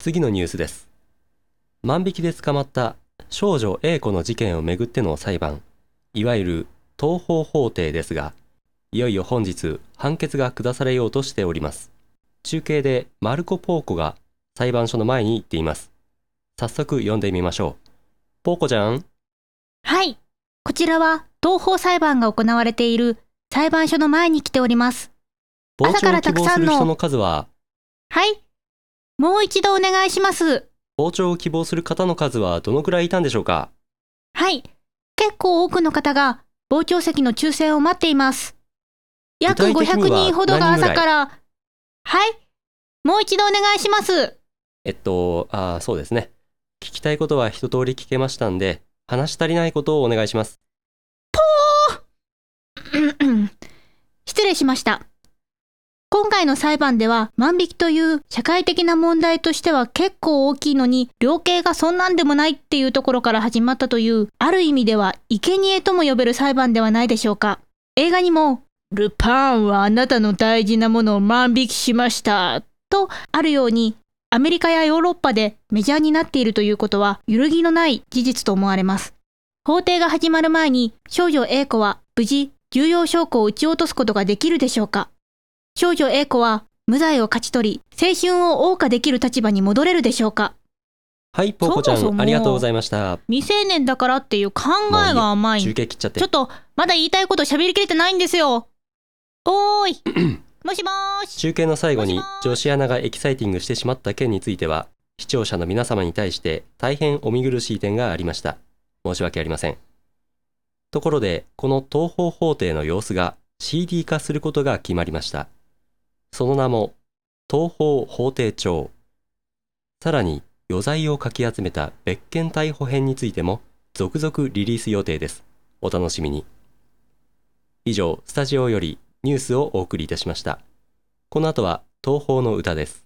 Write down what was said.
次のニュースです。万引きで捕まった少女 A 子の事件をめぐっての裁判、いわゆる東方法廷ですが、いよいよ本日判決が下されようとしております。中継でマルコ・ポーコが裁判所の前に行っています。早速読んでみましょう。ポーコちゃん。 はい。こちらは東方裁判が行われている裁判所の前に来ております。 傍朝から聴を希望たくさんの。 する人の数は、 はい。もう一度お願いします。 傍聴を希望する方の数はどのくらいいたんでしょうか？ はい。結構多くの方が傍聴席の抽選を待っています。約具体的には 500人ほどが何人ぐらい？ 朝から。はい。もう一度お願いします。 そうですね。聞きたいことは一通り聞けましたんで、話し足りないことをお願いします。 失礼しました。今回の裁判では万引きという社会的な問題としては結構大きいのに、量刑がそんなんでもないっていうところから始まったという、ある意味では生贄とも呼べる裁判ではないでしょうか。映画にもルパンはあなたの大事なものを万引きしましたとあるように、アメリカやヨーロッパでメジャーになっているということは揺るぎのない事実と思われます。法廷が始まる前に少女 A 子は無事重要証拠を撃ち落とすことができるでしょうか。少女 A 子は無罪を勝ち取り、青春を謳歌できる立場に戻れるでしょうか。 はい、ポーコちゃん、 そもそもありがとうございました。 未成年だからっていう考えが甘い。 中継切っちゃって。 ちょっとまだ言いたいこと喋りきれてないんですよ。おーいもしもーし。 中継の最後にもしもーし女子アナがエキサイティングしてしまった件については、視聴者の皆様に対して大変お見苦しい点がありました。申し訳ありません。ところで、この東方法廷の様子が CD 化することが決まりました。その名も東方法廷帳。さらに余罪をかき集めた別件逮捕編についても続々リリース予定です。お楽しみに。以上、スタジオよりニュースをお送りいたしました。この後は東宝の歌です。